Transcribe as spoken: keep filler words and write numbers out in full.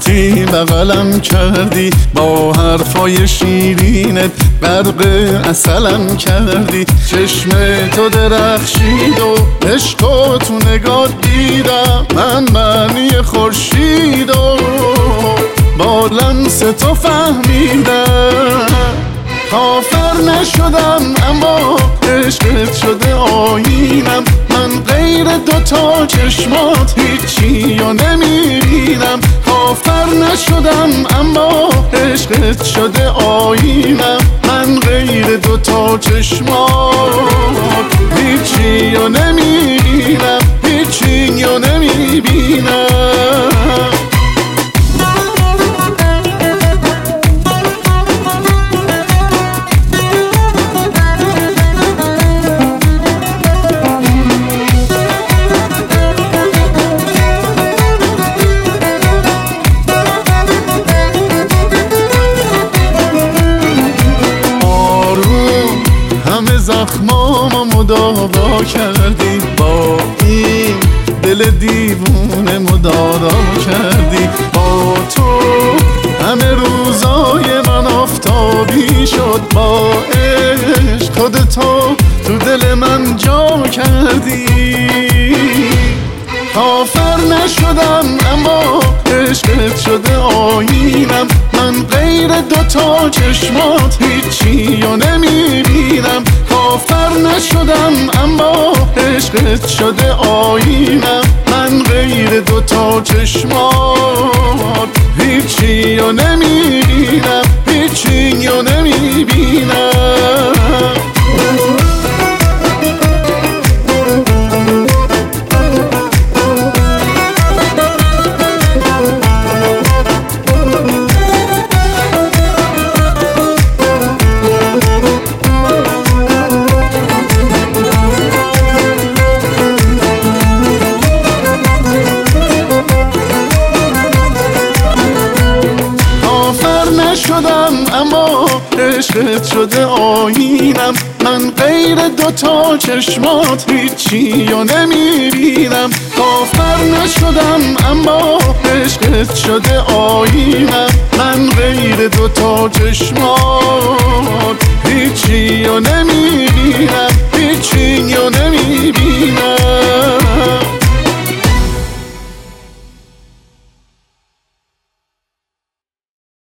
وقتی بغلم کردی با حرفای شیرینت غرق عسلم کردی. چشم تو درخشید و عشق و تو نگاه دیدم من معنی خورشید و با لمس تو فهمیدم. کافر نشدم اما عشقت شده آیینم، من غیر دوتا چشمات هیچی و نمیبینم. کافر نشدم اما عشقت شده آیینم، من غیر دوتا چشمات هیچی و نمیبینم، هیچی و نمیبینم. زخمامو مداوا کردی، با این دل دیوونه مدارا کردی. با تو همه روزای من آفتابی شد، با عشق خودتو تو دل من جا کردی. کافر نشدم اما عشقت شده آیینم، من غیر دوتا چشمات هیچی و نمیبینم. کافر نشدم اما عشقت شده آیینم، من غیر دوتا چشمات هیچی و نمیبینم، هیچی و نمیبینم. شدم اما عشقت شده آیینم، من غیر دوتا چشمات هیچی و نمیبینم. کافر نشدم اما عشقت شده آیینم، من غیر دوتا چشمات هیچی و نمیبینم.